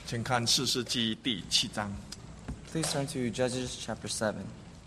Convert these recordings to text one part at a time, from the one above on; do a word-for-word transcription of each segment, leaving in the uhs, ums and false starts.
请看士师记第七章。 Please turn to Judges chapter seven.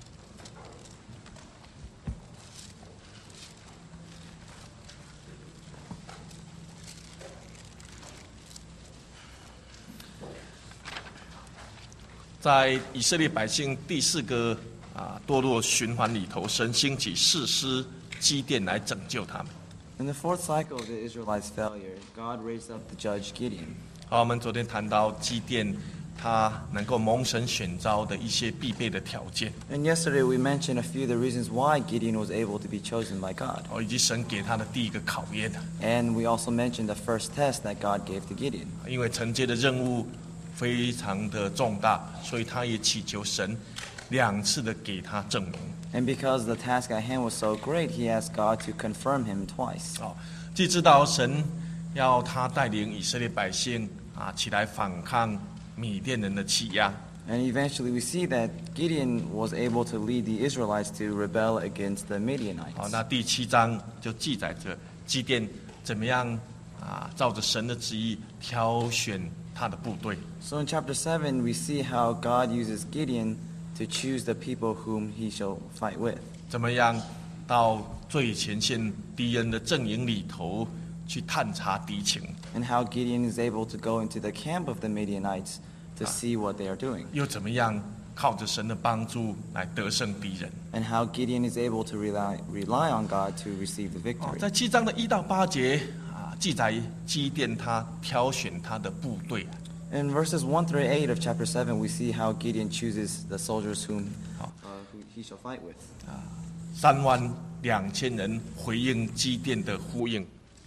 在以色列百姓第四个啊堕落循环里头，神兴起士师基甸来拯救他们。 In the fourth cycle of the Israelites' failure, God raised up the judge Gideon. 好，我们昨天谈到基甸，他能够蒙神选召的一些必备的条件， And yesterday we mentioned a few of the reasons why Gideon was able to be chosen by God. 哦，以及神给他的第一个考验。 And we also mentioned the first test that God gave to Gideon. 因为承接的任务非常的重大，所以他也祈求神两次的给他证明。 And because the task at hand was so great, he asked God to confirm him twice. 哦，既知道神要他带领以色列百姓啊起来反抗米甸人的欺压。 And eventually we see that Gideon was able to lead the Israelites to rebel against the 好， Midianites. 那第七章就记载着基甸怎么样啊，照着神的旨意挑选他的部队。 So in chapter seven, we see how God uses Gideon to choose the people whom he shall fight with. 怎么样到最前线敌人的阵营里头去探查敌情， And how Gideon is able to go into the camp of the Midianites to see what they are doing. 又怎么样靠着神的帮助来得胜敌人。 And how Gideon is able to rely, rely on God to receive the 哦 victory. 在七章的一到八节啊，记载基甸他挑选他的部队。 In verses one through eight of chapter seven, we see how Gideon chooses the soldiers whom, 好 uh, who he shall fight with. 三万两千人回应基甸的呼应。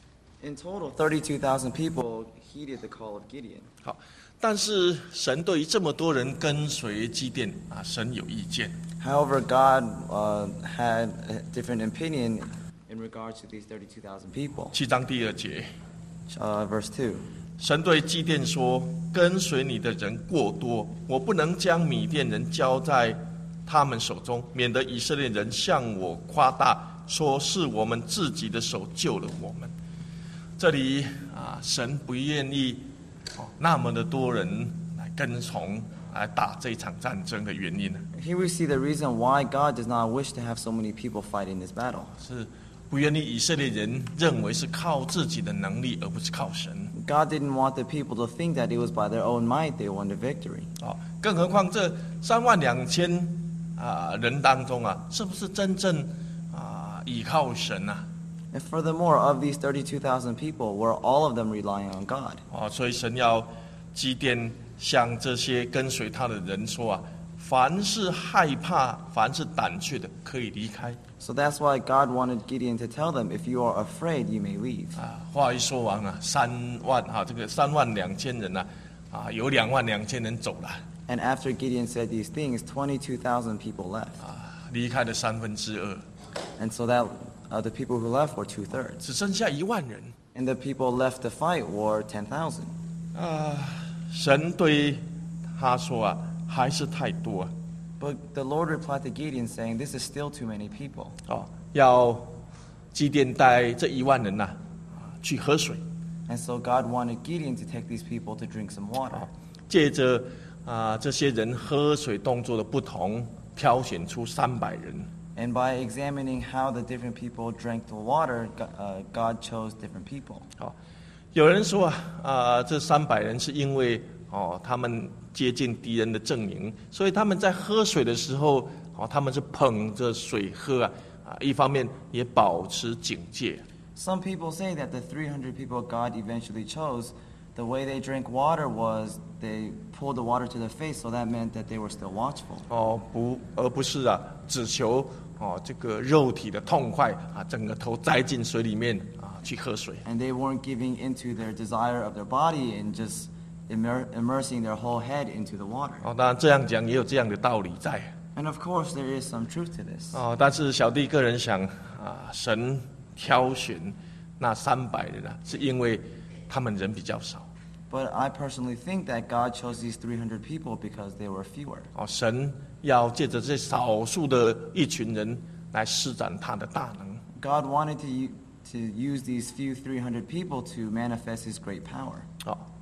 In total, thirty-two thousand people heeded the call of Gideon. 好，但是神对于这么多人跟随基甸啊，神有意见。 However, God uh, had a different opinion in regards to these thirty-two thousand people. 七章第二节， Uh, verse two. 神对基甸说：“跟随你的人过多，我不能将米甸人交在他们手中，免得以色列人向我夸大，说是我们自己的手救了我们。”这里啊，神不愿意哦那么的多人来跟从来打这一场战争的原因呢， Here we see the reason why God does not wish to have so many people fight in this battle. 是不愿意以色列人认为是靠自己的能力，而不是靠神。 God didn't want the people to think that it was by their own might they won the victory. 哦，更何况这三万两千啊人当中啊，是不是真正啊倚靠神啊？ And furthermore, of these thirty-two thousand people, were all of them relying on God? 哦，所以神要基甸向这些跟随他的人说啊，凡是害怕、凡是胆怯的，可以离开。 So that's why God wanted Gideon to tell them, if you are afraid, you may leave. 啊，话一说完啊，三万啊，这个三万两千人啊，啊，有两万两千人走了， And after Gideon said these things, twenty-two thousand people left. 啊，离开了三分之二， And so that uh, the people who left were two-thirds. 只剩下一万人。 And the people left to fight were ten thousand. 啊，神对他说啊，还是太多啊， But the Lord replied to Gideon, saying, this is still too many people. 哦，要基甸带这一万人呐、啊，去喝水， And so God wanted Gideon to take these people to drink some water. 借着啊这些人喝水动作的不同，挑选出三百人。 And by examining how the different people drank the water, Go- uh, God chose different people. 好、有人说啊，啊这三百人是因为哦他们接近敌人的阵营，所以他们在喝水的时候，哦他们是捧着水喝啊，啊一方面也保持警戒。 Some people say that the three hundred people God eventually chose, the way they drank water was they pulled the water to their face, so that meant that they were still watchful. 哦不，而不是啊只求哦这个肉体的痛快啊，整个头栽进水里面啊去喝水。 And they weren't giving into their desire of their body and just immer- immersing their whole head into the water. 哦，当然这样讲也有这样的道理在。 And of course, there is some truth to this. 哦，但是小弟个人想啊，神挑选那三百人啊，是因为他们人比较少。 But I personally think that God chose these three hundred people because they were fewer. 哦，神要借着这少数的一群人来施展他的大能。 God wanted to, u- to use these few three hundred people to manifest His great power. 哦，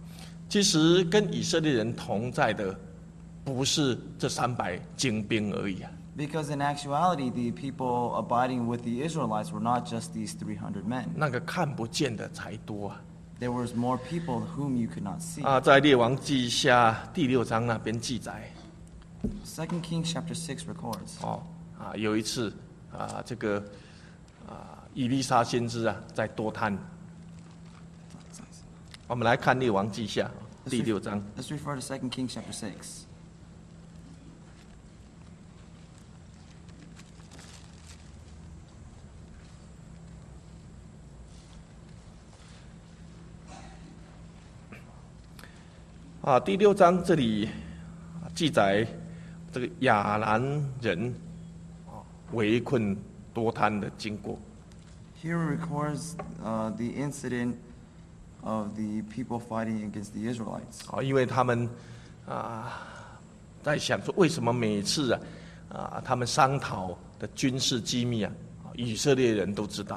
其实跟以色列人同在的，不是这三百精兵而已啊。 Because in actuality, the people abiding with the Israelites were not just these three hundred men. 那个看不见的才多啊。 There was more people whom you could not see. 啊，在列王记下第六章那边记载， Second Kings chapter six records. 哦，啊，有一次啊，这个啊，以利沙先知啊，在多滩。我们来看列王记下第六章。 Let's refer to Second Kings chapter six. 啊，第六章这里记载这个亚兰人啊围困多滩的经过。 Here it records uh, the incident of the people fighting against the Israelites. 啊，因为他们啊在想说，为什么每次啊啊他们商讨的军事机密啊，以色列人都知道。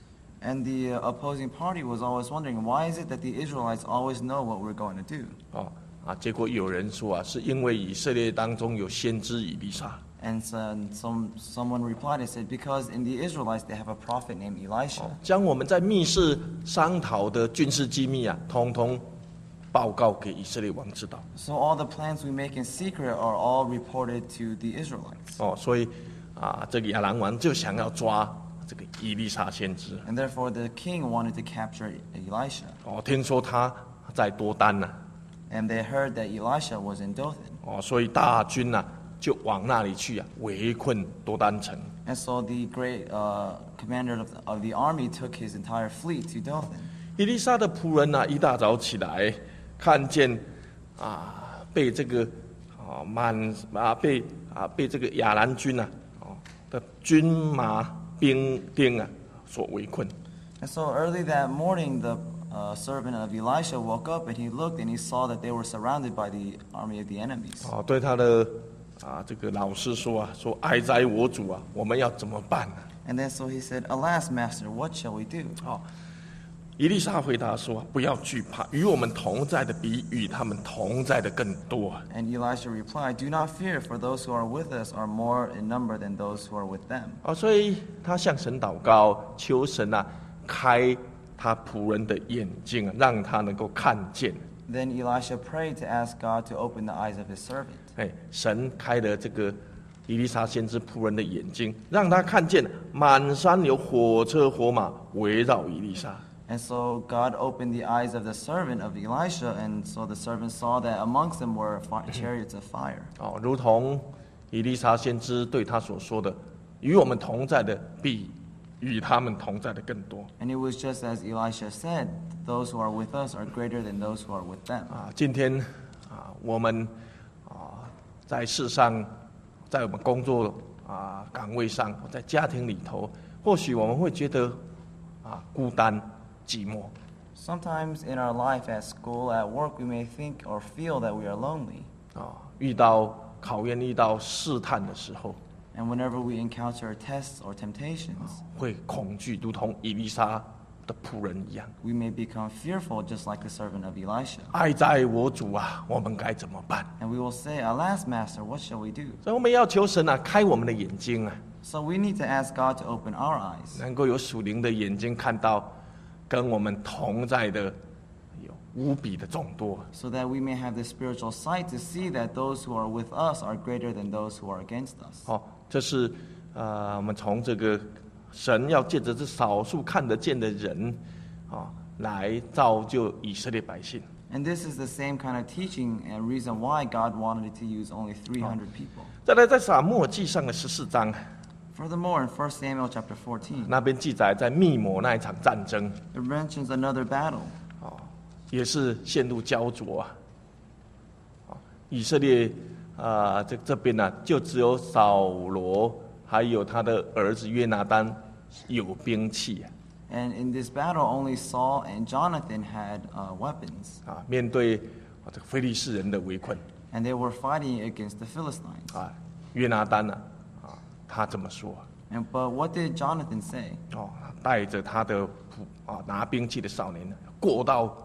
And the uh, opposing party was always wondering, why is it that the Israelites always know what we're going to do? 哦啊，结果有人说啊，是因为以色列当中有先知以利沙。 And so, some, someone replied and said, because in the Israelites they have a prophet named Elisha. 哦，将我们在密室商讨的军事机密啊，通通报告给以色列王知道。 So all the plans we make in secret are all reported to the Israelites. 哦，所以啊，这个亚兰王就想要抓这个以利沙先知。 And therefore the king wanted to capture Elisha. 哦，听说他在多丹呢、 And they heard that Elisha was in Dothan. 哦，所以大军呐、就往那里去啊，围困多丹城。 And so the great uh, commander of the, of the army took his entire fleet to Dothan. 以利沙的仆人呐、一大早起来，看见啊被这个啊满啊被啊被这个亚兰军呐哦的军马兵丁啊所围困。 And so early that morning, the uh, servant of Elisha woke up and he looked and he saw that they were surrounded by the army of the enemies. 哦，对他的啊这个老师说啊，说哀哉我主啊，我们要怎么办呢、 And then so he said, Alas, master, what shall we do? 哦，以利沙回答说：“不要惧怕，与我们同在的比与他们同在的更多。 And Elisha replied, Do not fear, for those who are with us are more in number than those who are with them. ” 哦，所以他向神祷告，求神啊开他仆人的眼睛啊，让他能够看见。 Then Elisha prayed to ask God to open the eyes of his servant. 哎，神开了这个以利沙先知仆人的眼睛，让他看见满山有火车火马围绕以利沙。 And so God opened the eyes of the servant of Elisha, and so the servant saw that amongst them were fi- chariots of fire. 哦，如同以利沙先知对他所说的：“与我们同在的比与他们同在的更多。” And it was just as Elisha said, those who are with us are greater than those who are with them. 啊，今天啊，我们啊，在世上，在我们工作啊岗位上，在家庭里头，或许我们会觉得啊孤单寂寞。 Sometimes in our life, at school, at work, we may think or feel that we are lonely. 啊，遇到考验、遇到试探的时候， And whenever we encounter tests or temptations, 会恐惧，如同以利沙的仆人一样。 we may become fearful just like the servant of Elisha. 哀哉我主啊，我们该怎么办？ And we will say, Alas, master, what shall we do? 所以我们要求神啊，开我们的眼睛啊， So we need to ask God to open our eyes, 能够有属灵的眼睛看到跟我们同在的有无比的众多。 so that we may have the spiritual sight to see that those who are with us are greater than those who are against us. 好、这是呃，我们从这个神要借着这少数看得见的人啊、来造就以色列百姓。 And this is the same kind of teaching and reason why God wanted to use only three hundred people. 再来，在撒母耳记上的十四章， Furthermore, in First Samuel chapter fourteen, 那边记载在密抹那一场战争， it mentions another battle. 哦，也是陷入焦灼啊。啊，以色列啊、这这边呢、就只有扫罗还有他的儿子约拿单有兵器啊。 And in this battle, only Saul and Jonathan had uh, weapons, 啊，面对啊这个非利士人的围困 and they were fighting against the Philistines. 啊，约拿单呢啊，他这么说 And but what did Jonathan say? 哦，带着他的仆啊拿兵器的少年呢，过到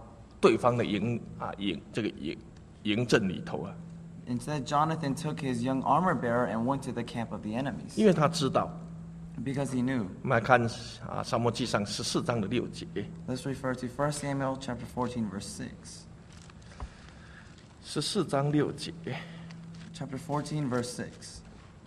对方的营啊营这个营营阵里头啊， Instead, Jonathan took his young armor bearer and went to the camp of the enemies 因为他知道。 because he knew. 我们来看啊，撒母耳记上十四章的六节， Let's refer to First Samuel chapter fourteen, verse six. 十四章六节。 Chapter fourteen, verse six.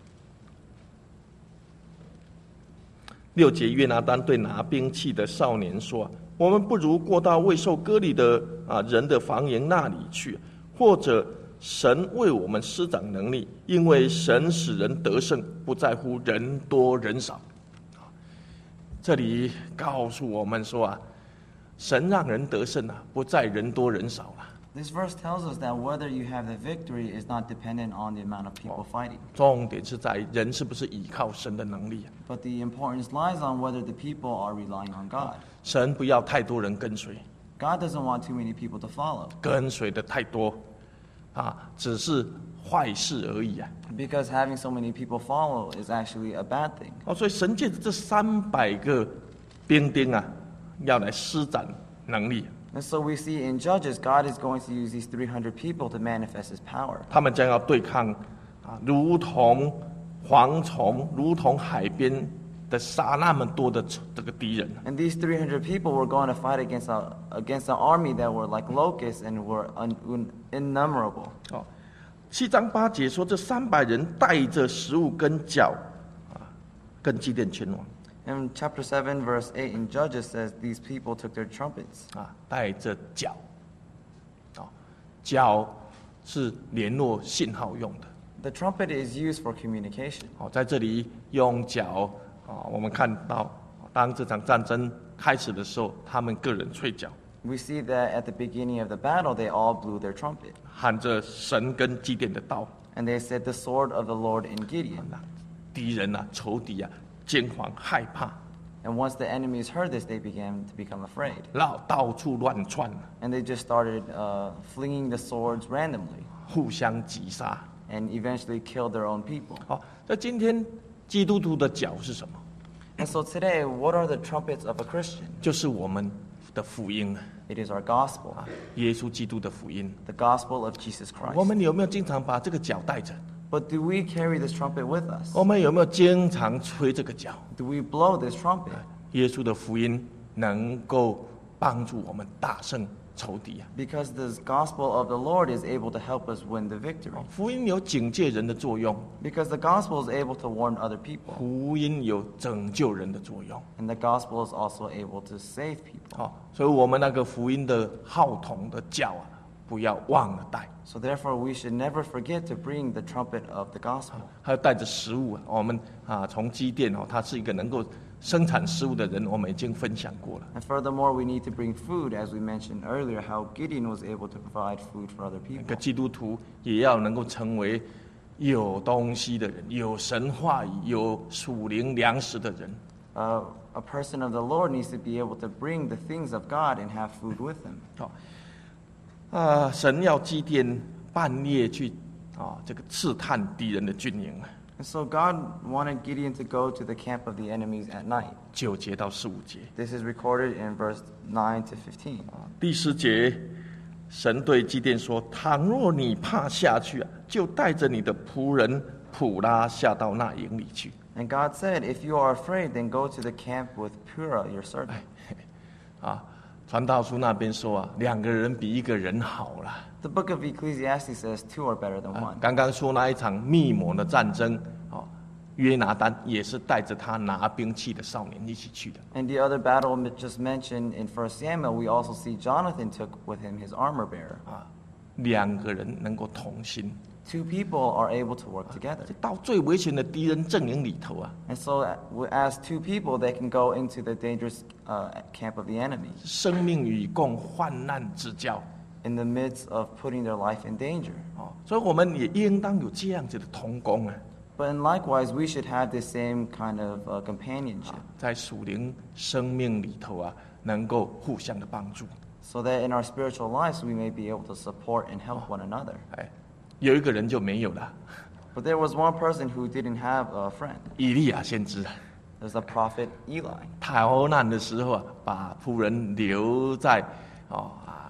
六节，约拿单对拿兵器的少年说：“我们不如过到未受割礼的啊人的房营那里去，或者神为我们施展能力，因为神使人得胜，不在乎人多人少。”这里告诉我们说啊，神让人得胜啊，不在人多人少啊。 This verse tells us that whether you have the victory is not dependent on the amount of people fighting. 重点是在人是不是依靠神的能力啊？ But the importance lies on whether the people are relying on God. 神不要太多人跟随， God doesn't want too many people to follow 跟随的太多，啊，只是坏事而已啊。 because having so many people follow is actually a bad thing. 哦，所以神借着这三百个兵丁啊，要来施展能力， And so we see in Judges, God is going to use these three hundred people to manifest His power. 他们将要对抗啊，如同蝗虫、如同海边的沙那么多的这个敌人。 And these three hundred people were going to fight against a, against an army that were like locusts and were un, un, innumerable. 哦，七章八节说，这三百人带着食物跟脚啊，跟基甸前往 And chapter seven, verse eight in Judges says these people took their trumpets. 啊，带着脚，啊，脚是联络信号用的。 The trumpet is used for communication. 好，在这里用脚啊，我们看到，当这场战争开始的时候，他们个人吹角， We see that at the beginning of the battle, they all blew their trumpet. 喊着神跟基甸的道， And they said, the sword of the Lord in Gideon. 那敌人啊、仇敌啊惊惶害怕， And once the enemies heard this, they began to become afraid. 然后到处乱窜， And they just started uh, flinging the swords randomly 互相击杀。 and eventually killed their own people. 好，那今天基督徒的脚是什么？ And so today, what are the trumpets of a Christian? 就是我们的福音啊， It is our gospel, 耶稣基督的福音。 the gospel of Jesus 我 Christ. 们有没有经常把这个脚带着？ But do we carry this trumpet with us? 我们有没有经常吹这个脚？ Do we blow this trumpet? 耶稣的福音能够帮助我们大胜仇敌啊！ Because the gospel of the Lord is able to help us win the victory. 福音有警戒人的作用， Because the gospel is able to warn other people. 福音有拯救人的作用。 And the gospel is also able to save people. 好，所以我们那个福音的号筒的脚啊，不要忘了带， So therefore, we should never forget to bring the trumpet of the gospel. 还有带着食物啊。我们啊，从基甸哦，他是一个能够生产食物的人，我们已经分享过了。 And furthermore, we need to bring food, as we mentioned earlier, how Gideon was able to provide food for other 一 people. 个基督徒也要能够成为有东西的人，有神话语、有属灵粮食的人。 Uh, a person of the Lord needs to be able to bring the things of God and have food with him. 好，啊，神要基甸半夜去啊，这个刺探敌人的军营。 And so God wanted Gideon to go to the camp of the enemies at night. 九节到十五节， This is recorded in verse nine to fifteen. 第十节，神对基甸说：“倘若你怕下去啊，就带着你的仆人普拉下到那营里去。 And God said, if you are afraid, then go to the camp with Purah, your servant. ” 啊，传道书那边说啊，两个人比一个人好啦。 The book of Ecclesiastes says two are better than 啊 one. 刚刚说那一场密谋的战争，啊，约拿单也是带着他拿兵器的少年一起去的。 And the other battle just mentioned in First Samuel, we also see Jonathan took with him his armor bearer. 啊，两个人能够同心， Two people are able to work together. 这到最危险的敌人阵营里头啊， And so, as two people, they can go into the dangerous uh, camp of the enemy 生命与共，患难之交。 in the midst of putting their life in danger. 哦，所以我们也应当有这样子的同工啊， But in likewise, we should have the same kind of uh, companionship 在属灵生命里头啊，能够互相的帮助。 so that in our spiritual lives, we may be able to support and help one another. 哎，有一个人就没有了， But there was one person who didn't have a friend. 以利亚先知啊， There's the prophet Eli. 逃难的时候啊，把仆人留在哦啊啊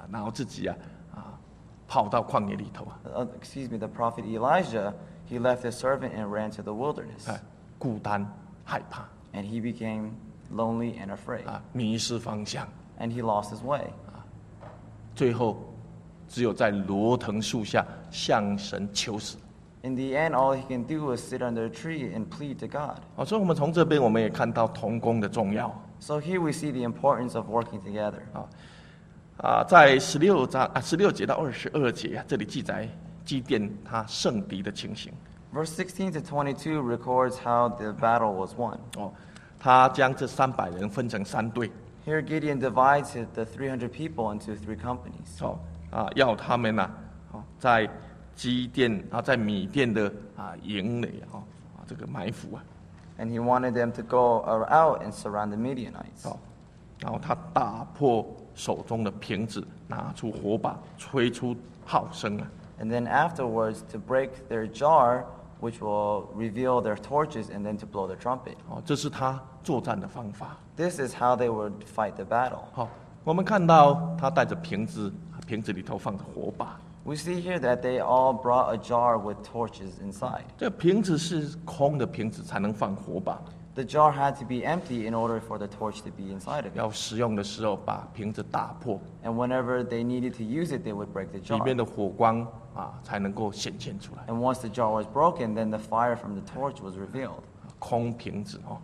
啊，然后自己啊啊跑到旷野里头啊， Uh, excuse me, the prophet Elijah, he left his servant and ran to the wilderness. 哎，孤单害怕 And he became lonely and afraid. 啊，迷失方向， And he lost his way. 最后只有在罗藤树下向神求死。 In the end, all he can do is sit under a tree and plead to God. 哦，所以我们从这边我们也看到同工的重要 So here we see the importance of working together. 啊啊，在十六章啊十六节到二十二节啊，这里记载基甸他胜敌的情形 Verse sixteen to twenty-two records how the battle was won. 哦，他将这三百人分成三队 Here Gideon divides his- the three hundred people into three companies. 哦啊，要他们呐哦在基甸啊在米甸的啊营垒哦啊这个埋伏啊 And he wanted them to go out and surround the Midianites. 哦，然后他打破手中的瓶子，拿出火把，吹出号声啊。 And then afterwards to break their jar, which will reveal their torches, and then to blow the trumpet. 哦，这是他作战的方法。 This is how they would fight the battle. 好、我们看到他带着瓶子，瓶子里头放着火把。 We see here that they all brought a jar with torches inside. 这瓶子是空的瓶子才能放火把， The jar had to be empty in order for the torch to be inside of it. 要使用的时候把瓶子打破， And whenever they needed to use it, they would break the 里 jar. 面的火光啊才能够显现出来。 And once the jar was broken, then the fire from the torch was revealed. 空瓶子哦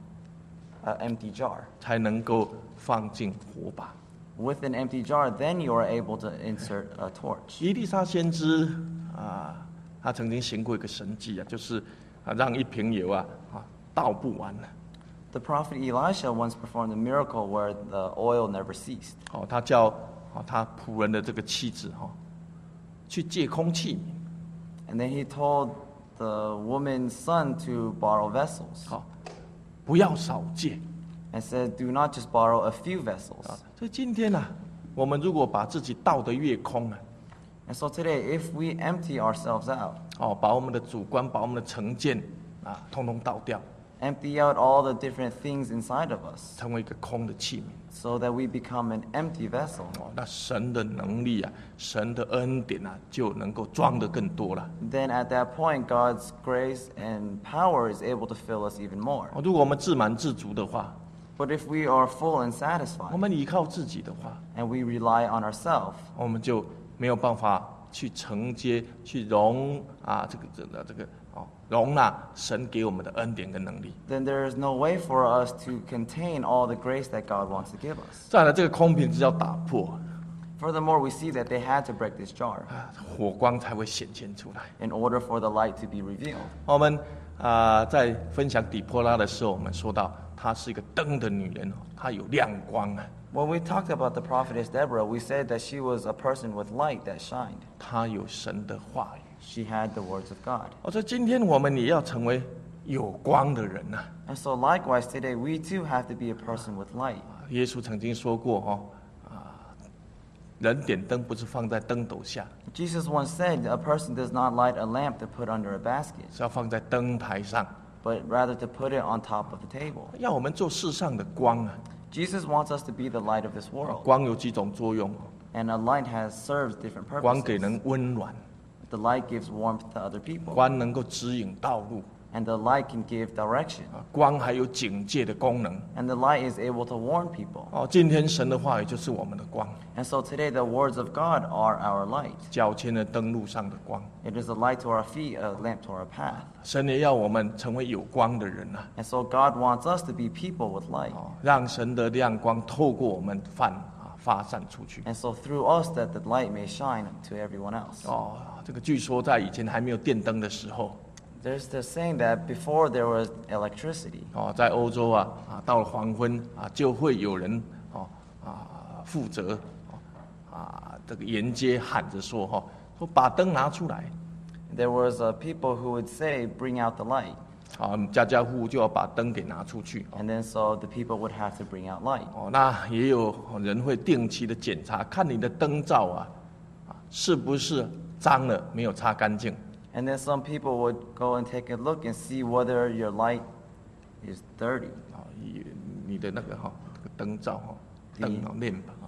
An empty jar. 才能够放进火把。 With an empty jar, then you are able to insert a torch. 伊丽莎先知啊，他曾经行过一个神迹啊，就是啊让一瓶油啊啊倒不完了。 The prophet Elisha once performed a miracle where the oil never ceased. 哦，他叫哦他仆人的这个妻子哈、哦，去借空器皿， And then he told the woman's son to borrow vessels 好、不要少借 and said, do not just borrow a few vessels. 啊。所以今天呢、啊，我们如果把自己倒得越空啊， And so today, if we empty ourselves out, 哦，把我们的主观、把我们的成见啊，通通倒掉， empty out all the different things inside of us 成为一个空的器皿。 so that we become an empty vessel, 哦，那神的能力啊，神的恩典啊，就能够装得更多了。 then at that point, God's grace and power is able to fill us even more. 哦，如果我们自满自足的话， But if we are full and 我 satisfied 们依靠自己的话， and we rely on ourselves, 我们就没有办法去承接、去容啊这个这个这个哦容纳神给我们的恩典跟能力。 then there is no way for us to contain all the grace that God wants to give us. 再来，这个空瓶子要打破 Furthermore, we see that they had to break this jar 啊，火光才会显现出来。 in order for the light to be revealed. 我们啊在分享底波拉的时候，我们说到她是一个灯的女人哦，她有亮光啊， When we talked about the prophetess Deborah, we said that she was a person with light that shined. 她有神的话语。 She had the words of God. 我说今天我们也要成为有光的人呐、 And so likewise today, we too have to be a person with light. 耶稣曾经说过哦，啊，人点灯不是放在灯斗下， Jesus once said, a person does not light a lamp to put under a basket, 是要放在灯台上， but rather to put it on top of the table. 要我们做世上的光啊。 Jesus wants us to be the light of this world. 光有几种作用？ And a light has serves different 光给 purposes. 人温暖， The light gives warmth to other people. 光能够指引道路， And the light can give direction. 啊，光还有警戒的功能。 And the light is able to warn people. 哦，今天神的话语就是我们的光， And so today the words of God are our light. 脚前的灯路上的光。 It is a light to our feet, a lamp to our path. 神也要我们成为有光的人啊！ And so God wants us to be people with light. 哦，让神的亮光透过我们泛啊发散出去。 And so through us that the light may shine to everyone else. 哦，这个据说在以前还没有电灯的时候， There's the saying that before there was electricity, 哦，在欧洲啊啊，到了黄昏啊，就会有人哦啊负责哦啊这个沿街喊着说哈、哦，说把灯拿出来 there was uh, people who would say, bring out the light. 啊，家家户户就要把灯给拿出去。 And then so the people would have to bring out light. 哦，那也有人会定期的检查，看你的灯罩啊啊是不是脏了，没有擦干净。 And then some people would go and take a look and see whether your light is dirty. 啊，你你的那个哈、这个灯罩哈、灯啊 lamp 啊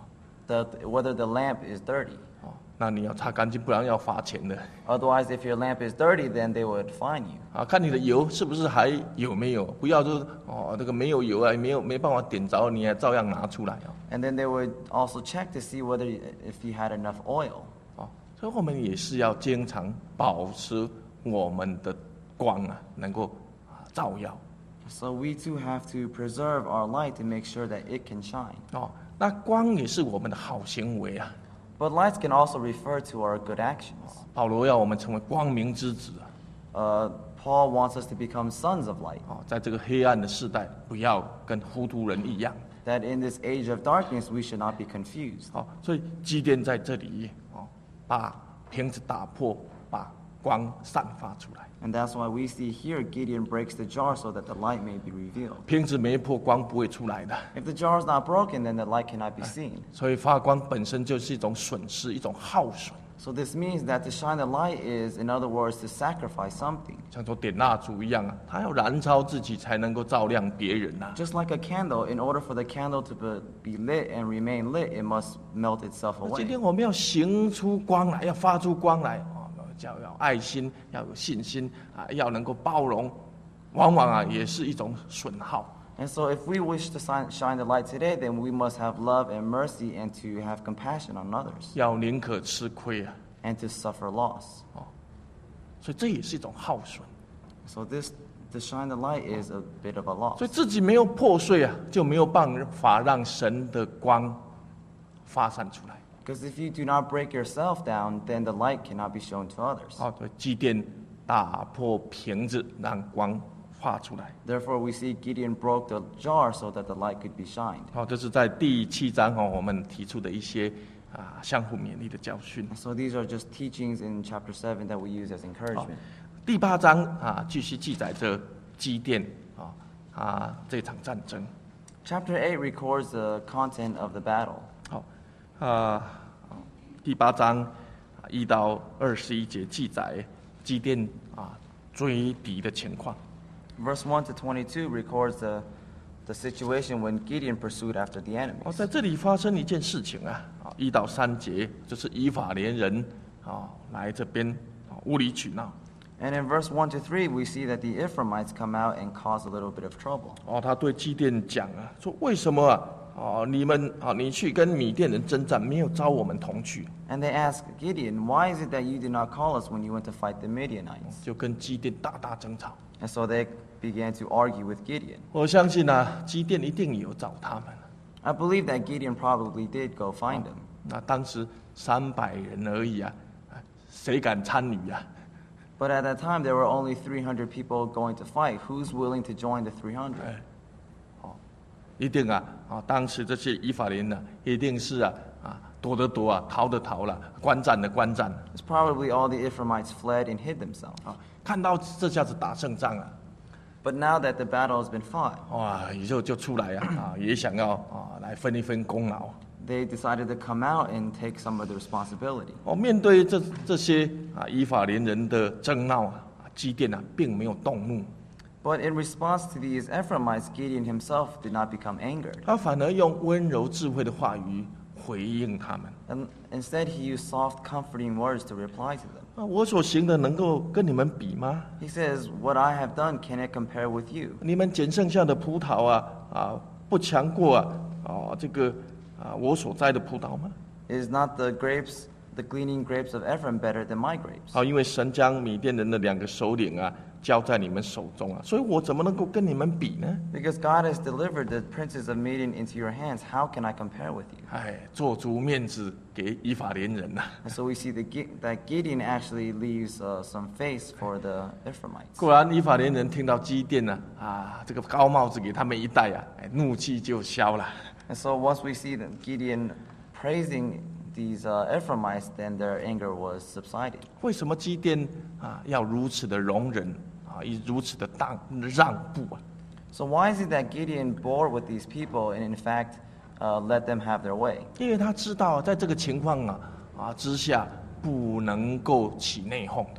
the, whether the lamp is dirty. 哦，那你要擦干净，不然要罚钱的。 Otherwise, if your lamp is dirty, then they would fine you. 啊，看你的油是不是还有没有，不要就是哦，这个没有油啊，没有没办法点着，你还照样拿出来哦。 And then they would also check to see whether if you had enough oil. 哦，所以我们也是要经常保持我们的光啊，能够啊照耀。 So we too have to preserve our light to make sure that it can shine. 哦，那光也是我们的好行为啊。 But lights can also refer to our good actions. 保罗要我们成为光明之子啊。 Uh, Paul wants us to become sons of light. 哦，在这个黑暗的时代，不要跟糊涂人一样。 That in this age of darkness, we should not be confused. 哦，所以基甸在这里哦，把瓶子打破，把光散发出来。 And that's why we see here Gideon breaks the jar so that the light may be revealed. 瓶子没破，光不会出来的。 If the jar is not broken, then the light cannot be seen. 所以发光本身就是一种损失，一种耗损。 So this means that to shine the light is, in other words, to sacrifice something. 像说点蜡烛一样啊，它要燃烧自己才能够照亮别人呐、啊。 Just like a candle, in order for the candle to be, be lit and remain lit, it must melt itself 今 away. 天我们要行出光来，要发出光来啊，要要爱心，要有信心啊，要能够包容，往往啊也是一种损耗。 And so if we wish to shine, shine the light today, then we must have love and mercy and to have compassion on others 要宁可吃亏啊， and to suffer loss. 所以这也是一种耗损。 So this, to shine the light is a bit of a loss. 所以自己没有破碎啊，就没有办法让神的光发散出来。 Because if you do not break yourself down, then the light cannot be shown to others. 好，对，基甸打破瓶子，让光发出来。 Therefore, we see Gideon broke the jar so that the light could be shined. 好，这是在第七章哦，我们提出的一些啊相互勉励的教训。 So these are just teachings in chapter seven that we use as 好 encouragement. 第八章啊，继续记载着基甸啊啊这场战争。 Chapter eight records the content of the battle. 好啊，第八章啊一到二十一节记载基甸啊追敌的情况。 Verse one to twenty-two records the, the situation when Gideon pursued after the 哦， enemies. 在这里发生一件事情啊，啊，一到三节就是以法莲人啊来这边啊无理取闹。 And in verse one to three, we see that the Ephraimites come out and cause a little bit of trouble. 哦，他对基甸讲啊，说为什么啊？哦，你们啊，你去跟米甸人征战，没有招我们同去， And they ask Gideon, why is it that you did not call us when you went to fight the Midianites? 就跟基甸大大争吵。 And so they began to argue with Gideon. 我相信啊，基甸一定有找他们。 I believe that Gideon probably did go find them. 那当时三百人而已啊，啊谁敢参与啊？ But at that time, there were only three hundred people going to fight. Who's willing to join the three hundred? 哎，哦，一定啊啊！当时这些以法莲呢，一定是啊啊躲的躲啊，逃的逃了，观战的观战 It's probably all the Ephraimites fled and hid themselves. 啊！看到这下子打胜仗啊， But now that the battle has been fought, 哇，也就就出来啊啊，也想要啊来分一分功劳。 they decided to come out and take some of the responsibility. 哦，面对这这些啊以法莲人的争闹啊，基甸啊并没有动怒， But in response to these Ephraimites, Gideon himself did not become angered. 他反而用温柔智慧的话语回应他们。 And instead, he used soft, comforting words to reply to them. 啊，我所行的能够跟你们比吗？ He says, what I have done, can it compare with you? 你们捡剩下的葡萄啊啊，不强过啊啊这个啊我所摘的葡萄吗？ Is not the grapes, the gleaning grapes of Ephraim better than my grapes? 啊，因为神将米甸人的两个首领啊交在你们手中啊，所以我怎么能够跟你们比呢？ Because God has delivered the princes of Midian into your hands, how can I compare with you? 哎，做足面子给以法莲人呐、啊。 And so we see the, Gi- that Gideon actually leaves uh, some face for the Ephraimites. 果然，以法莲人听到基甸呢啊这个高帽子给他们一戴啊，哎，怒气就消了。 And so once we see that Gideon praising these uh, Ephraimites, then their anger was subsided. 为什么基甸啊要如此的容忍啊，以如此的让让步啊？ So why is it that Gideon bore with these people and in fact uh, let them have their way? 因为他知道，在这个情况啊啊之下，不能够起内讧的。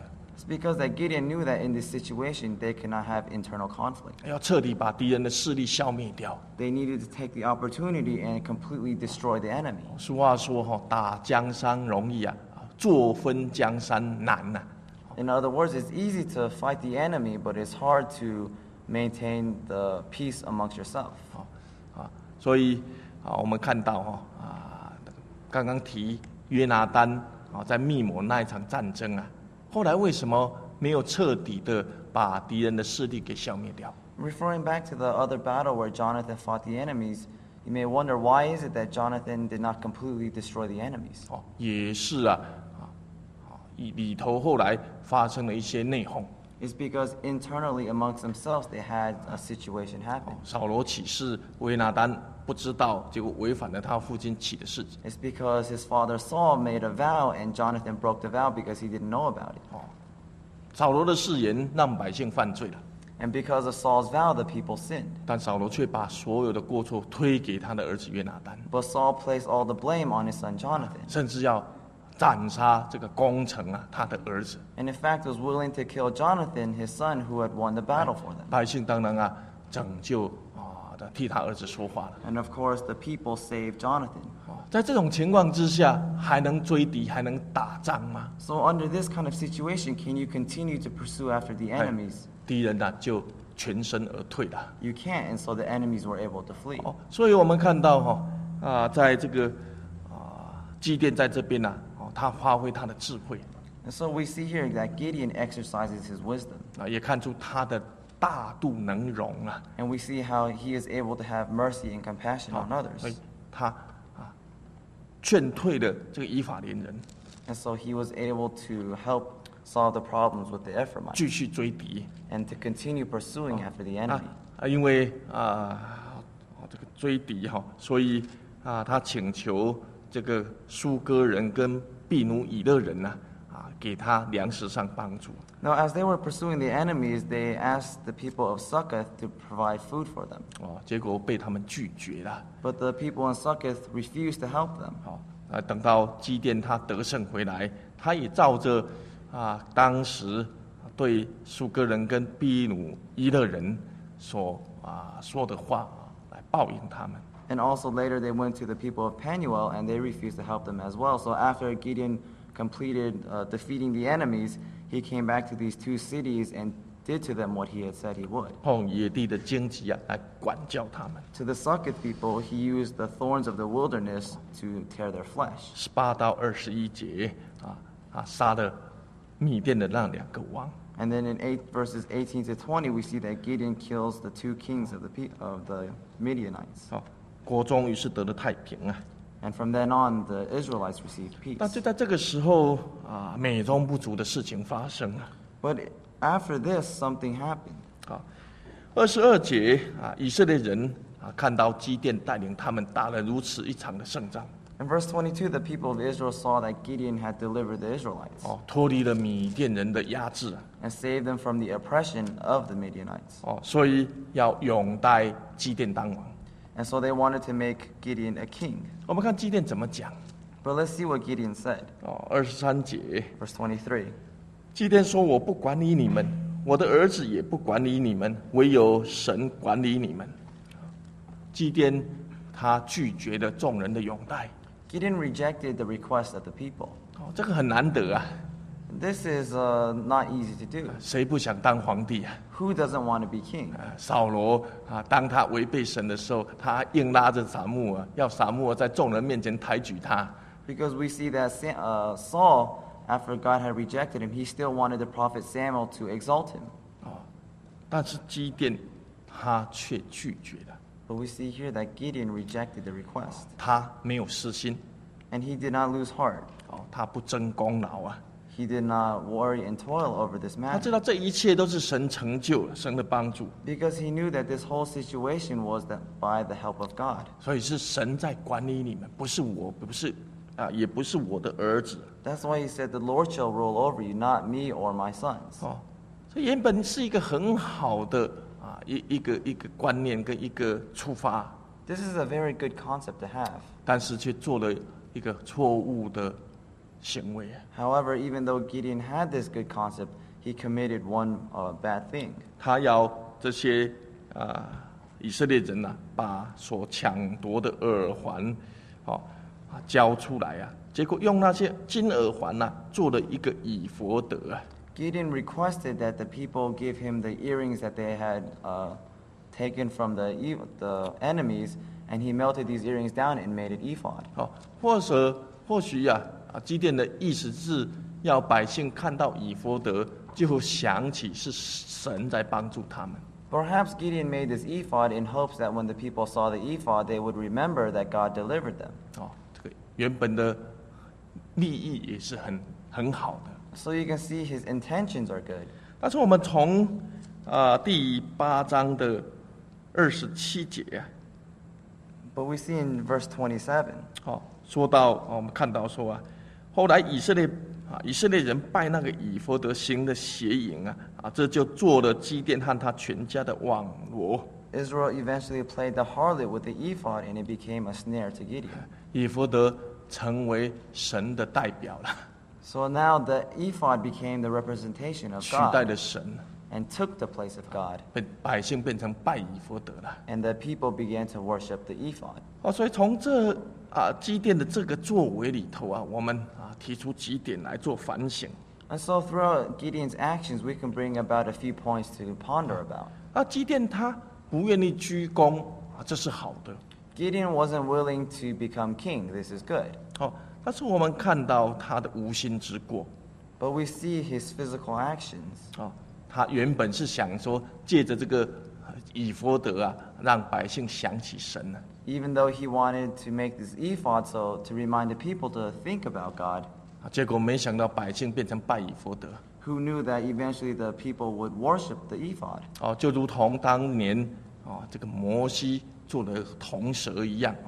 It's because that Gideon knew that in this situation they cannot have internal conflict. 要彻底把敌人的势力消灭掉。 They needed to take the opportunity and completely destroy the enemy. 俗话说哈，打江山容易啊，做分江山难呐、 In other words, it's easy to fight the enemy, but it's hard to maintain the peace amongst yourself. 啊，所以啊，我们看到哈啊，刚刚提约拿单啊，在密谋那一场战争啊，后来为什么没有彻底的把敌人的势力给消灭掉？ Referring back to the other battle where Jonathan fought the enemies, you may wonder why is it that Jonathan did not completely destroy the enemies? 哦，也是啊，啊，啊，里里头后来发生了一些内讧。 It's because internally amongst themselves they had a situation happen. 扫罗起誓，约拿单不知道，结果违反了他父亲起的誓。 It's because his father Saul made a vow and Jonathan broke the vow because he didn't know about it. 哦，扫罗的誓言让百姓犯罪了， And because of Saul's vow, the people sinned. 但扫罗却把所有的过错推给他的儿子约拿单， But Saul placed all the blame on his son Jonathan. 甚至要斩杀这个功臣啊，他的儿子。 And in fact was willing to kill Jonathan, his son, who had won the battle for them. 百姓当然啊，拯救啊的替他儿子说话了。 And of course, the people saved Jonathan. 哦，在这种情况之下，还能追敌，还能打仗吗？ So under this kind of situation, can you continue to pursue after the enemies? 敌人呢、就全身而退了。 You can't, and so the enemies were able to flee. 哦，所以我们看到哈啊，在这个啊基甸在这边呢、哦，他发挥他的智慧 And so we see here that Gideon exercises his wisdom. 啊，也看出他的大度能容啊。 And we see how he is able to have mercy and compassion on 所以 others. 他啊劝退了这个以法莲人， And so he was able to help solve the problems with the Ephraimites 继续追敌 and to continue pursuing after the 啊 enemy. 啊，因为啊哦这个追敌哈，所以啊他请求这个苏哥人跟毗努以勒人呢啊给他粮食上帮助。 Now, as they were pursuing the enemies, they asked the people of Succoth to provide food for them. 哦，结果被他们拒绝了。 But the people in Succoth refused to help them. 好、啊，等到基甸他得胜回来，他也照着啊当时对苏格人跟毗努伊勒人所啊说的话啊来报应他们。 And also later they went to the people of Penuel and they refused to help them as well. So after Gideon completed uh, defeating the enemies, he came back to these two cities and did to them what he had said he would. 用野地的荆棘啊来管教他们。 To the Succoth people, he used the thorns of the wilderness to tear their flesh. 十八到二十一节啊啊杀了密甸的那两个王。 And then in eight verses eighteen to twenty, we see that Gideon kills the two kings of the pe- of the Midianites. 好、国中于是得了太平啊。 And from then on, the Israelites received 但 peace. 就在这个时候啊，美中不足的事情发生了。 But after this, something happened. 啊，二十二节啊，以色列人啊看到基甸带领他们打了如此一场的胜仗， In verse twenty-two, the people of Israel saw that Gideon had delivered the Israelites 哦，脱离了米甸人的压制啊， and saved them from the oppression of the Midianites. 哦，所以要拥戴基甸当王。 And so they wanted to make Gideon a king. 我们看基甸怎么讲 But let's see what Gideon said. 哦，二十三节， Verse twenty-three. 基甸说：“我不管理你们，我的儿子也不管理你们，唯有神管理你们。”基甸他拒绝了众人的拥戴， Gideon rejected the request of the people. 哦，这个很难得啊， This is uh, not easy to do. 谁不想当皇帝啊？ Who doesn't want to be king? 啊扫罗啊，当他违背神的时候，他硬拉着撒母耳，要撒母耳在众人面前抬举他。 Because we see that Sam, uh, Saul, after God had rejected him, he still wanted the prophet Samuel to exalt him. 哦，但是基甸他却拒绝了， But we see here that Gideon rejected the request. 他没有私心， And he did not lose heart. 哦，他不争功劳啊， He did not worry and toil over this 他知 matter. 道这一切都是神成就了，神的帮助， Because he knew that this whole situation was that by the help of God. 所以是神在管理你们，不是我，不是啊，也不是我的儿子。 That's why he said, the Lord shall rule over you, not me or my sons. 哦，这原本是一个很好的啊一一个一个观念跟一个出发， This is a very good concept to have. 但是却做了一个错误的行为啊。 However, even though Gideon had this good concept, he committed one uh, bad thing. 他要这些啊、以色列人呐、啊，把所抢夺的耳环，哦啊交出来啊，结果用那些金耳环呐、啊，做了一个以弗得啊。 Gideon requested that the people give him the earrings that they had uh, taken from the ev- the enemies, and he melted these earrings down and made it ephod. 哦，或者或许呀、啊，啊，基甸的意思是要百姓看到以弗得，就想起是神在帮助他们。 Perhaps Gideon made this ephod in hopes that when the people saw the ephod, they would remember that God delivered them. 哦，这个原本的利益也是很很好的。 So you can see his intentions are good. 但是我们从啊、呃、第八章的二十七节啊， But we see in verse twenty-seven, 哦，说到、哦、我们看到说啊，后来以色列啊以色列人拜那个以弗得行的邪淫啊啊，这就做了基甸和他全家的网罗。 Israel eventually played the harlot with the ephod, and it became a snare to Gideon. 以弗得成为神的代表了， So now the ephod became the representation of 取代 God 了神， and took the place of God, 被百姓变成拜以弗得了。 and the people began to worship the ephod. 哦，所以从这啊基甸的这个作为里头啊，我们啊提出几点来做反省。 And so throughout Gideon's actions, we can bring about a few points to ponder about. 啊，基甸他不愿意居功啊，这是好的。 Gideon wasn't willing to become king. This is good. 哦，但是我们看到他的无心之过。 But we see his physical actions. 哦，他原本是想说，借着这个呃以弗得啊，让百姓想起神呢、 Even though he wanted to make this ephod so to remind the people to think about God, 啊，结果没想到百姓变成拜以弗得。 who knew that eventually the people would worship the ephod. 哦，就如同当年哦，这个摩西做的铜蛇一样哦，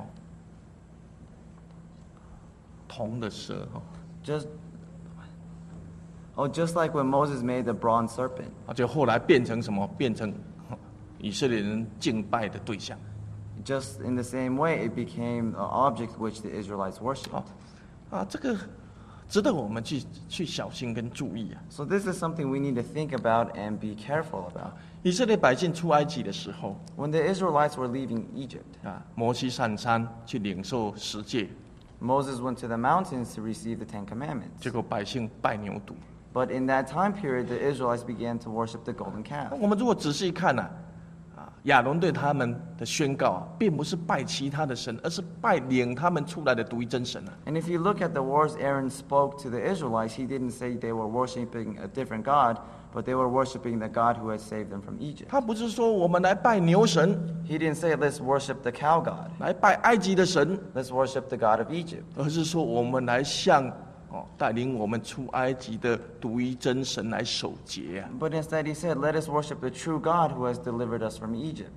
铜的蛇哦， Just oh, just like when Moses made the bronze serpent. 啊，就后来变成什么？变成哦以色列人敬拜的对象。 Just in the same way, it became an object which the Israelites worshipped. 好，啊，这个值得我们去去小心跟注意啊。 So this is something we need to think about and be careful about. 以色列百姓出埃及的时候 When the Israelites were leaving Egypt, 啊，摩西上山去领受十诫， Moses went to the mountains to receive the Ten 结 Commandments. 果百姓拜牛犊。 But in that time period, the Israelites began to worship the golden calf. 我们如果仔细看呢、啊，啊，亚伦对他们的宣告啊，并不是拜其他的神，而是拜领他们出来的独一真神啊。 And if you look at the words Aaron spoke to the Israelites, he didn't say they were worshiping a different God, but they were worshiping the God who had saved them from Egypt. 他不是说我们来拜牛神， He didn't say, let's worship the cow god, 来拜埃及的神， let's worship the God of Egypt. 而是说我们来向哦带领我们出埃及的独一真神来守节啊。 But instead he said, let us worship the true God who has delivered us from Egypt.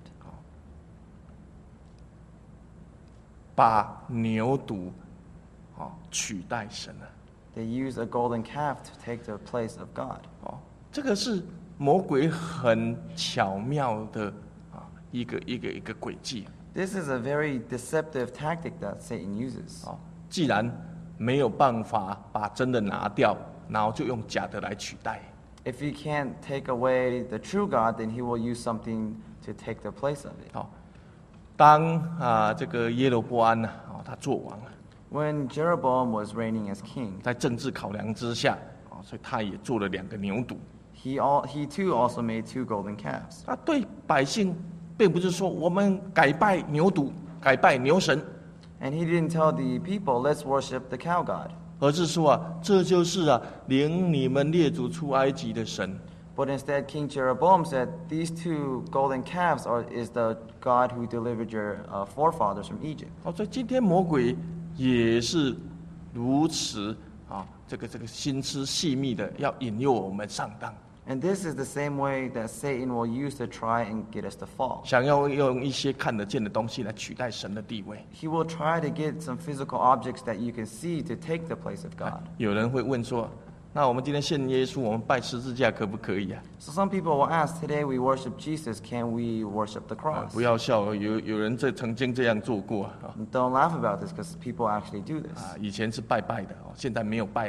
把牛犊哦取代神啊。 They used a golden calf to take the place of God. 哦，这个是魔鬼很巧妙的啊一个一个一个诡计。 This is a very deceptive tactic that Satan uses. 哦，既然没有办法把真的拿掉，然后就用假的来取代。 If he can't take away the true God, then he will use something to take the place of it. 哦，当啊这个耶罗波安呢，哦他做王了， When Jeroboam was reigning as king, 在政治考量之下，哦，所以他也做了两个牛犊。 he, all, he too also made two golden calves. 他对百姓并不是说我们改拜牛犊，改拜牛神， And he didn't tell the people, let's worship the cow god. 而是说啊，这就是啊领你们列祖出埃及的神。 But instead, King Jeroboam said, these two golden calves are, is the God who delivered your uh, forefathers from Egypt. 哦，所以今天魔鬼也是如此啊，这个这个心思细密的要引诱我们上当， And this is the same way that Satan will use to try and get us to fall. 想要用一些看得见的东西来取代神的地位。 He will try to get some physical objects that you can see to take the place of God. 有人会问说，那我们今天信耶稣，我们拜十字架可不可以啊？ So some people will ask, today we worship Jesus, can we worship the 啊 cross? 不要笑，有有人这曾经这样做过啊。 Don't laugh about this because people actually do this. 啊，以前是拜拜的哦，现在没有拜啦。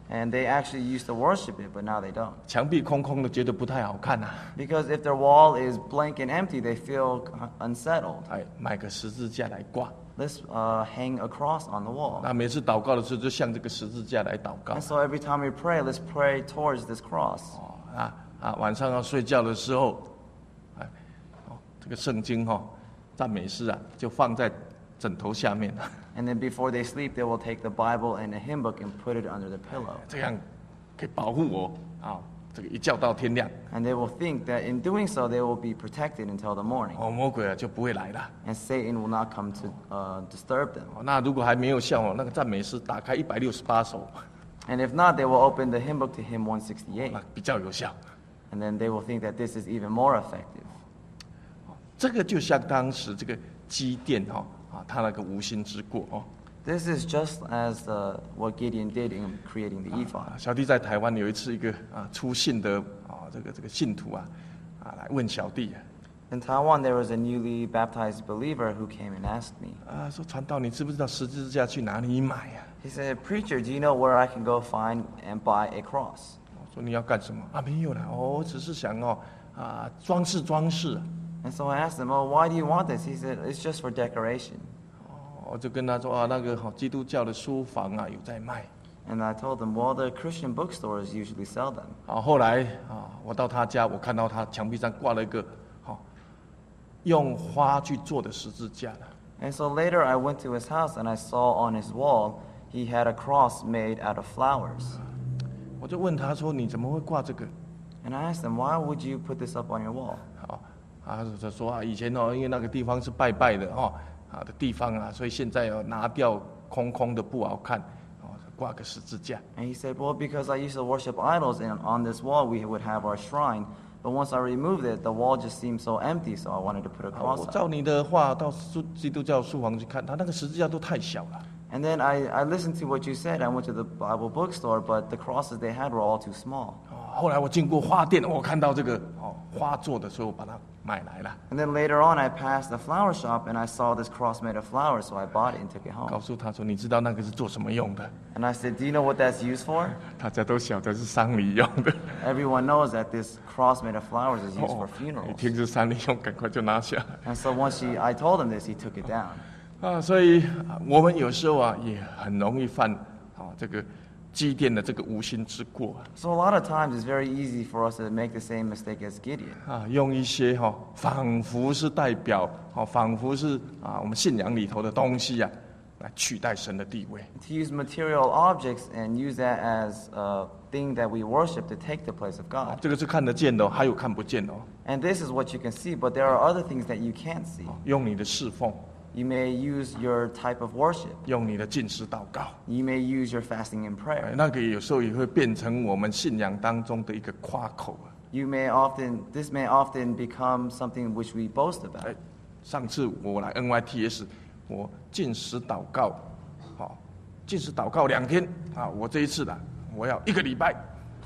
And they actually used to worship it, but now they don't. 墙壁空空的，觉得不太好看啊。 Because if their wall is blank and empty, they feel unsettled. 哎，买个十字架来挂。 Let's uh, hang a cross on the wall. 那每次祷告的时候，就向这个十字架来祷告。 And so every time we pray, let's pray towards this cross. 哦啊啊，晚上要睡觉的时候，哎，哦，这个圣经哈、哦，赞美诗啊，就放在枕头下面。 And then before they sleep, they will take the Bible and a hymn book and put it under the pillow. 这样可以保护我啊，这个一觉到天亮， And they will think that in doing so, they will be protected until the morning. 哦，魔鬼啊就不会来了。 And Satan will not come to uh, disturb them. 哦，那如果还没有效哦，那个赞美诗打开一百六十八首， And if not, they will open the hymn book to hymn one sixty-eight. 那比较有效。 And then they will think that this is even more effective. 这个就像当时这个基甸哈啊，他那个无心之过哦。 This is just as uh, what Gideon did in creating the ephod. 啊，小弟在台湾有一次，一个啊初信的啊这个这个信徒啊啊来问小弟 In Taiwan, there was a newly baptized believer who came and asked me. 啊说传道，你知不知道十字架去哪里买啊？ He said, "Preacher, do you know where I can go find and buy a cross?" 我说你要干什么啊？没有啦，哦，我只是想哦啊装饰装饰。 And so I asked him, "Oh, why do you want this?" He said, "It's just for decoration." 我就跟他说啊，那个好基督教的书房啊有在卖。 And I told him, "Well, the Christian bookstores usually sell them." 啊，后来啊，我到他家，我看到他墙壁上挂了一个好用花去做的十字架了。 And so later I went to his house and I saw on his wall he had a cross made out of flowers. 我就问他说：“你怎么会挂这个 And I asked him, "Why would you put this up on your wall?" 好，啊，他说啊，以前哦，因为那个地方是拜拜的哦，啊的地方啊，所以现在哦拿掉空空的不好看，哦，挂个十字架。 And he said, "Well, because I used to worship idols, and on this wall we would have our shrine. But once I removed it, the wall just seemed so empty, so I wanted to put a 啊 cross 我 up." 照你的话到书基督教书房去看，他那个十字架都太小了。 And then I, I listened to what you said. I went to the Bible bookstore, but the crosses they had were all too small. 哦，后来我经过花店，我看到这个哦花做的，所以我把它买来了。 And then later on, I passed the flower shop, and I saw this cross made of flowers, so I bought it and took it 告 home. 诉他说：“你知道那个是做什么用的 And I said, "Do you know what that's used for?" 大家都晓得是丧礼用的。 Everyone knows that this cross made of flowers is used 哦 for， 一 funerals. 听是丧礼用，赶快就拿下来。 And so once he, I told him this, he took it down. 啊，所以啊我们有时候啊也很容易犯啊这个积淀的这个无心之过 So a lot of times it's very easy for us to make the same mistake as Gideon. 啊，用一些哈、仿佛是代表哦，仿佛是啊我们信仰里头的东西啊，来取代神的地位。 To use material objects and use that as a thing that we worship to take the place of 啊 God. 这个是看得见的哦，还有看不见的哦。 And this is what you can see, but there are other things that you can't see. 用你的侍奉， You may use your type of worship. 用你的进食祷告， You may use your fasting and 哎 prayer. 那个有时候也会变成我们信仰当中的一个夸口啊。 You may often, this may often become something which we boast about. 哎，上次我来 N Y T S， 我进食祷告，好、进食祷告两天啊，我这一次啦，我要一个礼拜。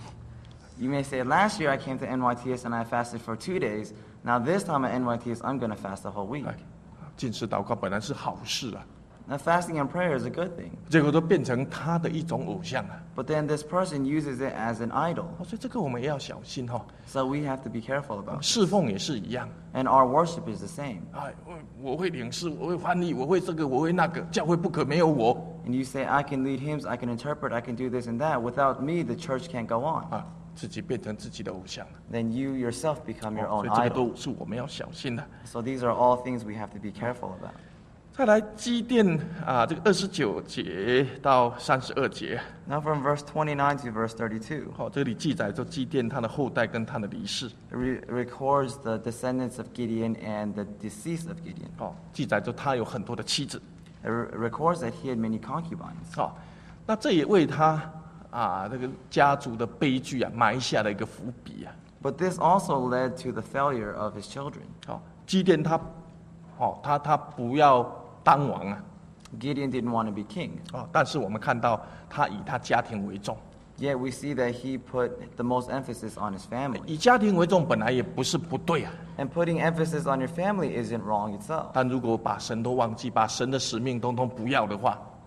You may say, last year I came to N Y T S and I fasted for two days. Now this time at N Y T S, I'm going to fast the whole week. 哎，进食祷告本来是好事啊， Now fasting and prayer is a good thing. 结果都变成他的一种偶像啊。 But then this person uses it as an idol. 哦所以这个我们也要小心哈、 So we have to be careful about it. 侍奉也是一样， And our worship is the same. 哎，我我会领事，我会翻译，我会这个，我会那个，教会不可没有我 And you say, I can lead hymns, I can interpret, I can do this and that. Without me, the church can't go on. 啊，自己变成自己的偶像了。 Then you yourself become your 哦 own 所以这个 idol. 都是我们要小心的。 So these are all things we have to be careful about. 再来基甸啊，这个二十九节到三十二节， Now from verse twenty-nine to verse thirty-two, 好、这里记载着基甸他的后代跟他的离世， it re- records the descendants of Gideon and the decease of Gideon. 哦，记载着他有很多的妻子， It re- records that he had many concubines. 好、那这也为他啊这个家族的悲剧啊埋下了一个伏笔啊。 But this also led to the failure of his children. 好、基甸他，哦，他他不要当王啊， Gideon didn't want to be king. 哦，但是我们看到他以他家庭为重， Yet we see that he put the most emphasis on his family. 以家庭为重本来也不是不对啊， And putting emphasis on your family isn't wrong itself. 但如果把神都忘记，把神的使命通通不要的话，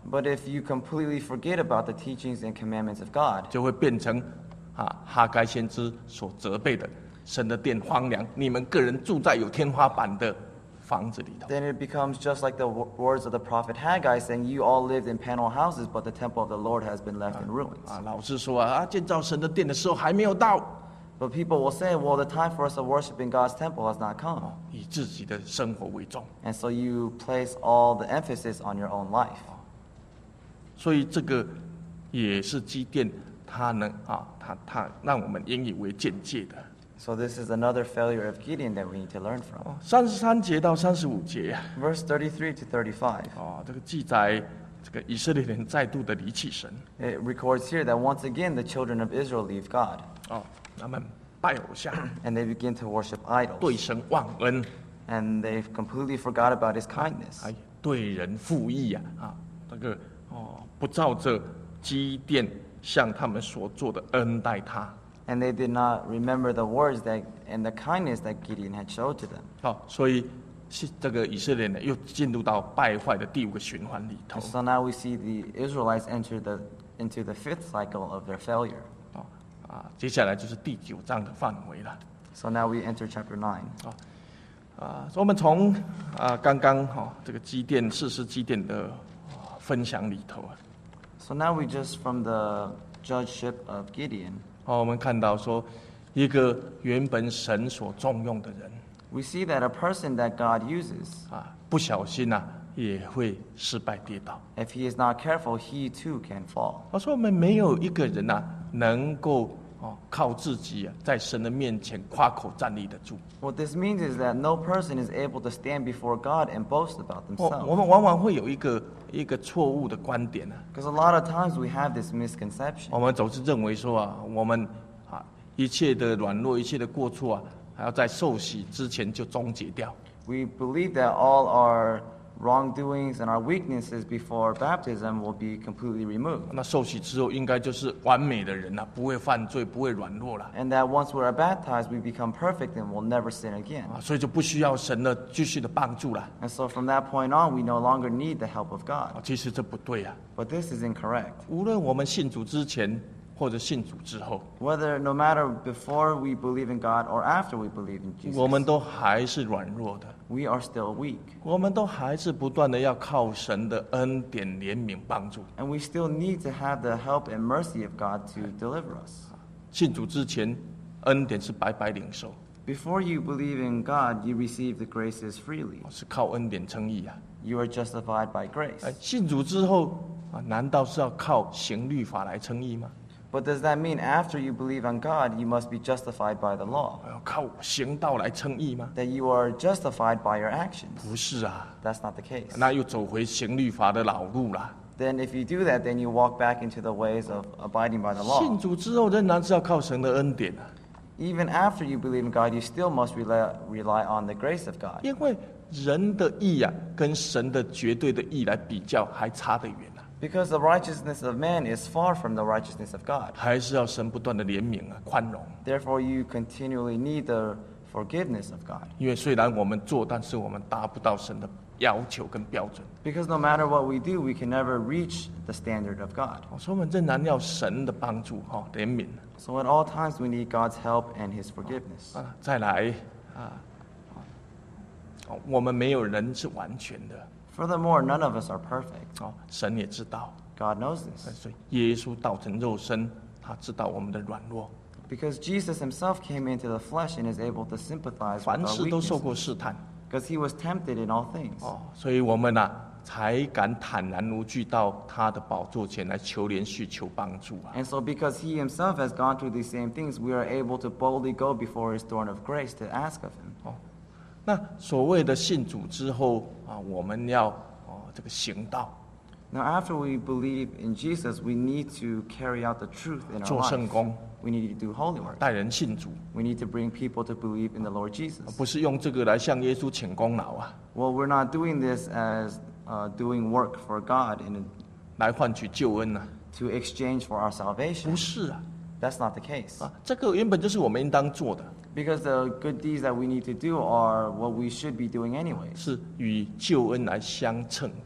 But if you completely forget about the teachings and commandments of God, 就会变成啊哈该先知所责备的，神的殿荒凉，你们个人住在有天花板的房子里头。 then it becomes just like the w- words of the prophet Haggai saying, you all lived in panel houses, but the temple of the Lord has been left in ruins. 啊，老是说啊，啊建造神的殿的时候还没有到， But people will say, well, the time for us to worship in God's temple has not come. 以自己的生活为重。 And so you place all the emphasis on your own life. 所以这个也是基甸他能啊，他他让我们引以为鉴戒的。 So this is another failure of Gideon that we need to learn from. 三十三节到三十五节 Verse thirty-three to thirty-five. 啊，这个记载这个以色列人再度的离弃神 It records here that once again the children of Israel leave God 哦，他们拜偶像， and they begin to worship 对 idols. 神忘恩， And they've completely forgot about his kindness. 还对人负义啊啊，这个哦不照着基甸向他们所做的恩待他。 And they did not remember the words that and the kindness that Gideon had showed to them. 好，所以是这个以色列人又进入到败坏的第五个循环里头 And。so now we see the Israelites enter the into the fifth cycle of their failure. 啊啊，接下来就是第九章的范围了。 So now we enter chapter nine. 啊，所以我们从啊刚刚哈这个基甸士师基甸的啊分享里头啊， So now we just from the judgeship of Gideon, 哦，我们看到说，一个原本神所重用的人 we see that a person that God uses, 啊，不小心呐、也会失败跌倒。 if he is not careful, he too can fall. 我说我们没有一个人呐、能够哦靠自己啊在神的面前夸口站立得住。 What this means is that no person is able to stand before God and boast about 我我 themselves. 们往往会有一个一个错误的观点啊， Because a lot of times we have this misconception. 我们总是认为说啊，我们啊一切的软弱、一切的过错啊，还要在受洗之前就终结掉。 We believe that all our wrongdoings and our weaknesses before baptism will be completely removed. 那受洗之后，应该就是完美的人了、不会犯罪，不会软弱了 And that once we are baptized, we become perfect and will never sin again. 啊，所以就不需要神的继续的帮助了 And so from that point on, we no longer need the help of 啊 God. 其实这不对啊， But this is incorrect. 无论我们信主之前或者信主之后， Whether no matter before we believe in God or after we believe in 我们 Jesus, 都还是软弱的， we are still weak. 我们都还是不断的要靠神的恩典、怜悯帮助。 And we still need to have the help and mercy of God to deliver us. 信主之前，恩典是白白领受， Before you believe in God, you receive the graces freely. 是靠恩典称义啊。 You are justified by 哎 grace. 信主之后啊，难道是要靠行律法来称义吗？ But does that mean after you believe on God, you must be justified by the law? 要靠行道来称义吗？ That you are justified by your actions? 不是啊， That's not the case. 那又走回行律法的老路啦。 Then if you do that, then you walk back into the ways of abiding by the 信 law. 主之后仍然是要靠神的恩典啊， Even after you believe in God, you still must rely, rely on the grace of God. 因为人的义啊，跟神的绝对的义来比较，还差得远啊， Because the righteousness of man is far from the righteousness of God. 还是要神不断的怜悯啊、宽容。 Therefore, you continually need the forgiveness of God. 因为虽然我们做，但是我们达不到神的要求跟标准， Because no matter what we do, we can never reach the standard of God. 哦所以我们仍然要神的帮助哈、怜悯 So at all times, we need God's help and His forgiveness. 啊。再来啊，哦我们没有人是完全的 Furthermore, none of us are perfect. 哦，神也知道， God knows 呃 this. 所以耶稣道成肉身，他知道我们的软弱， Because Jesus Himself came into the flesh and is able to sympathize with 凡 our 事都受 weaknesses. 过试探 Because He was tempted in all things. 哦，所以我们呐、才敢坦然无惧到他的宝座前来求连续求帮助啊。 And so, because He Himself has gone through these same things, we are able to boldly go before His throne of grace to ask of Him. 哦，那所谓的信主之后啊，我们要哦这个行道， Now, after we believe in Jesus, we need to carry out the truth in our 做圣 life. 工， We need to do holy work. 带人信主， We need to bring people to believe in the Lord Jesus. 不是用这个来向耶稣请功劳啊， Well, we're not doing this as uh, doing work for God and 来换取救恩啊， to exchange for our 不 salvation. 是啊， That's not the case. 啊，这个原本就是我们应当做的， Because the good deeds that we need to do are what we should be doing anyways. 是与救恩来相称的。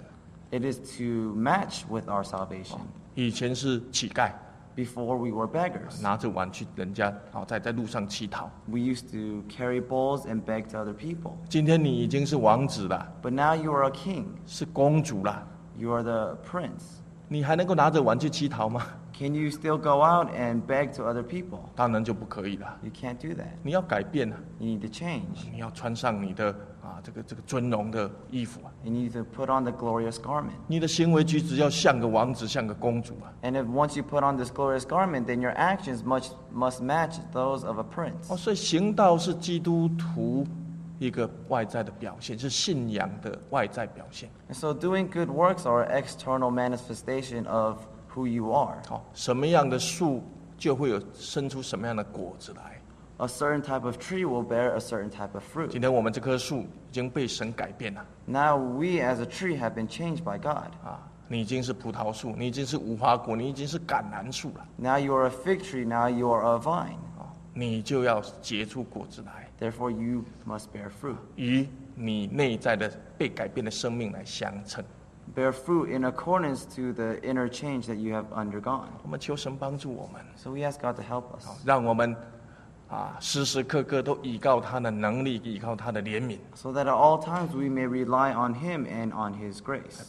It is to match with our salvation. 以前是乞丐， Before we were beggars. 拿着碗去人家啊，在在路上乞讨。 We used to carry bowls and beg to other people. 今天你已经是王子了， But now you are a king. 是公主了， You are the prince. 你还能够拿着碗去乞讨吗？ Can you still go out and beg to other people? 当然就不可以了。 You can't do that. 你要改变啊， You need to change. 你要穿上你的啊这个这个尊荣的衣服啊， You need to put on the glorious garment. 你的行为举止要像个王子，像个公主啊。 And if once you put on this glorious garment, then your actions must, must match those of a prince. 哦，所以行道是基督徒一个外在的表现，是信仰的外在表现。 And so doing good works are an external manifestation of who you are. 好，什么样的树就会有生出什么样的果子来。 A certain type of tree will bear a certain type of fruit. 今天我们这棵树已经被神改变了 Now we as a tree have been changed by God. 啊！你已经是葡萄树，你已经是无花果，你已经是橄榄树了 Now you are a fig tree, now you are a vine. 啊！你就要结出果子来， Therefore you must bear fruit. 与你内在的被改变的生命来相称。 Bear fruit in accordance to the inner change that you have undergone. 我们求神帮助我们， So we ask God to help us. 让我们啊时时刻刻都倚靠他的能力，倚靠他的怜悯， So that at all times we may rely on Him and on His grace.